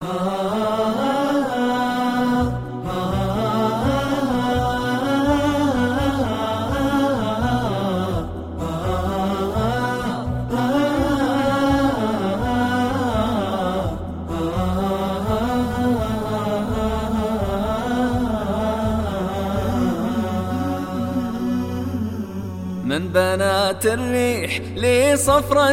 من بنات الريح لي صفرا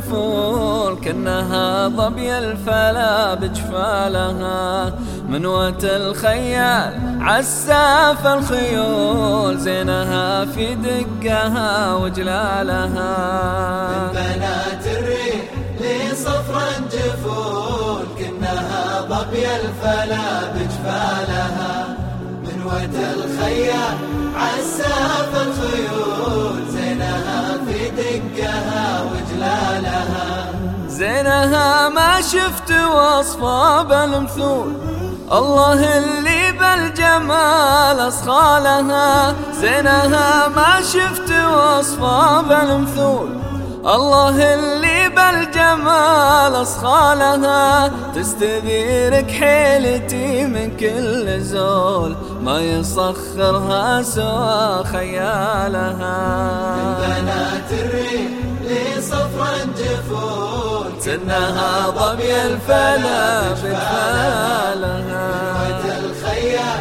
جفول، كأنها ظبي الفلا بجفالها. منوة الخيال عساف الخيول، زينها في دقها وجلالها. من بنات الريح لي صفرا جفول، كأنها ظبي الفلا بجفالها. منوة الخيال عساف الخيول، زينها في دقها وجلالها. زينها ما شفت وصفها بالمثول، الله اللي بالجمال أصخى لها. زينها ما شفت وصفها بالمثول، الله اللي بالجمال أصخى لها. تستذيرك حيلتي من كل زول، ما يصخرها سوى خيالها. من بنات الريح لي صفرا جفول، كأنها ظبي الفلا بجفالها. منوة الخيال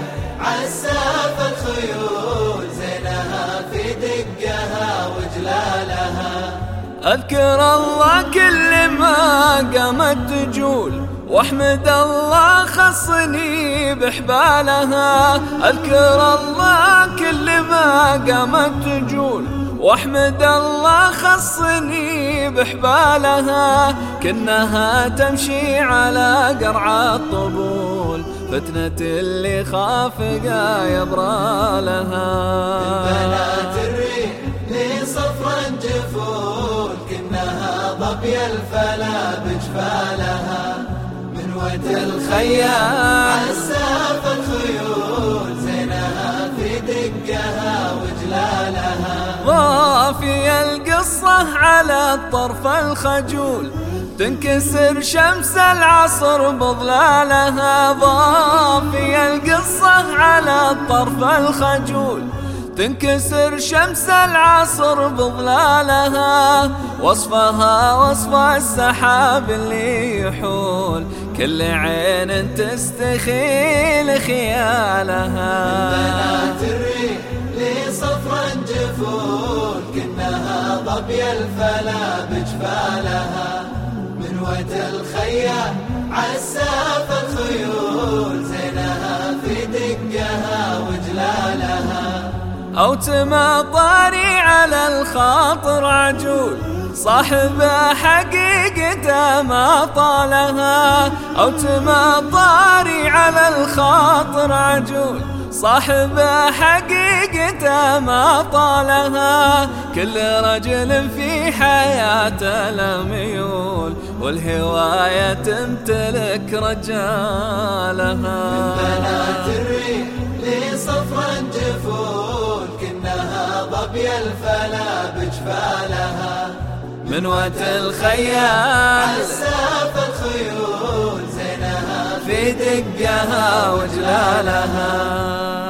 عساف الخيول، زينها في دقها وجلالها. أذكر الله كل ما قامت تجول، واحمد الله خصني بحبالها. أذكر الله كل ما قامت تجول، واحمد الله خصني بحبالها. كأنها تمشي على قرع الطبول، فتنة اللي خافقا يبرى لها. من بنات الريح لي صفرا جفول، كأنها ظبي الفلا بجفالها. منوة الخيال عساف الخيول، زينها في دقها وجلالها. ضافي القصة على الطرف الخجول، تنكسر شمس العصر بظلالها. ضافي القصة على الطرف الخجول، تنكسر شمس العصر بظلالها. وصفها وصف السحاب اللي يحول، كل عين تستخيل خيالها. من بنات الريح لي صفرا جفول، كأنها ظبي الفلا بجفالها. منوة الخيال عساف الخيول، زينها في دقها وجلالها. أو تمطري على الخاطر عجول، صاحب حقيقته ما طالها. أو تمطري على الخاطر عجول، صاحب حقيقته ما طالها. كل رجل في حياته لميول، والهواية تمتلك رجالها. من بنات الريح لي صفرا جفول، كأنها ظبي الفلا بجفالها. منوة الخيال عساف الخيول، زينها في دقها وجلالها.